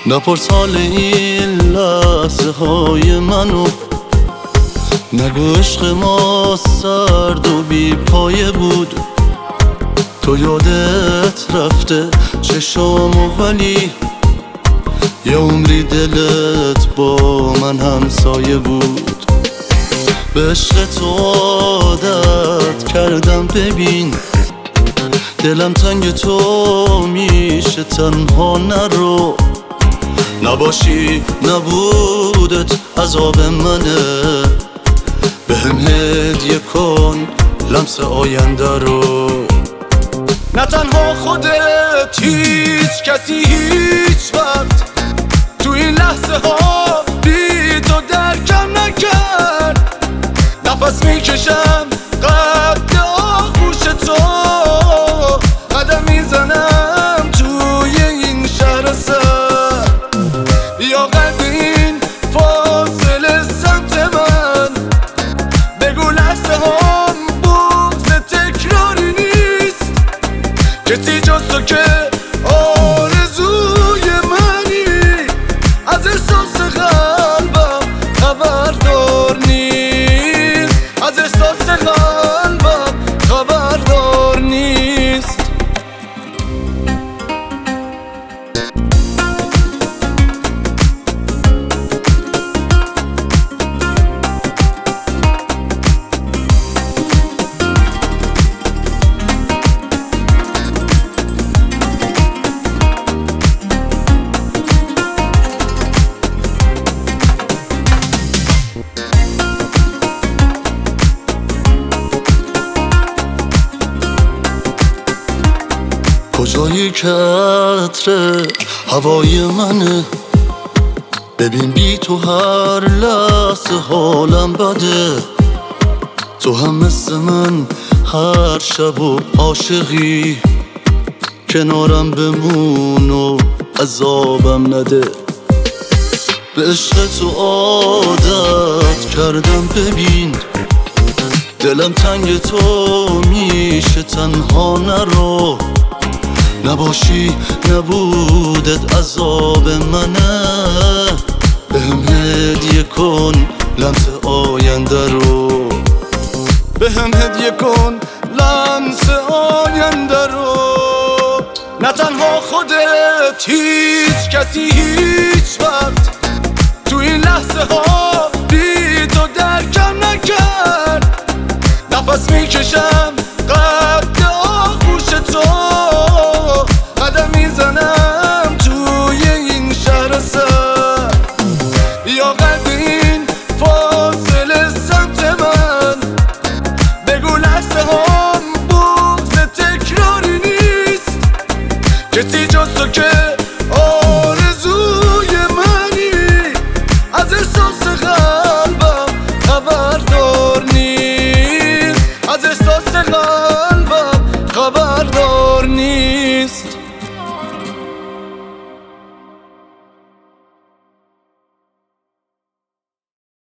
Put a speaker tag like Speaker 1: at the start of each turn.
Speaker 1: نپرس حال این لحظه های منو، نگو عشق ما سرد و بی پایه بود. تو یادت رفته چشامو، ولی یه عمری دلت با من همسایه بود. به عشق تو عادت کردم، ببین دلم تنگ تو میشه، تنها نرو. نباشی نبودت عذاب منه، بهم هدیه کن لمس آینده رو. نه تنها خودت، هیچ کسی هیچ وقت تو این لحظه ها بی تو درکم نکرد. نفس میکشم قد آغوش تو، قدم میزنم توی این شهر سر. یا قد این فاصله سمت من، بگو لحظه هم بغض تکراری نیست. کسی جز تو که آرزوی منی، از احساس قلبم خبردار نیست، از احساس قلبم خبردار نیست. کجایی که عطر هوای منه، ببین بی تو هر لحظه حالم بده. تو هم مثل من هر شب و عاشقی، کنارم بمون و عذابم نده. به عشق تو عادت کردم، ببین دلم تنگ تو میشه، تنها نرو. نباشی نبودت عذاب منه، بهم هدیه کن لمس آینده رو. بهم هدیه کن لمس آینده رو. نه تنها خودت، هیچ کسی هیچ وقت تو این لحظه ها بی تو درکم نکرد. نفس میکشم قد آغوش تو، قدم میزنم توی این شهر سر. یا قد این فاصله سمت من، بگو لحظه هم بغض تکراری نیست. کسی جز تو که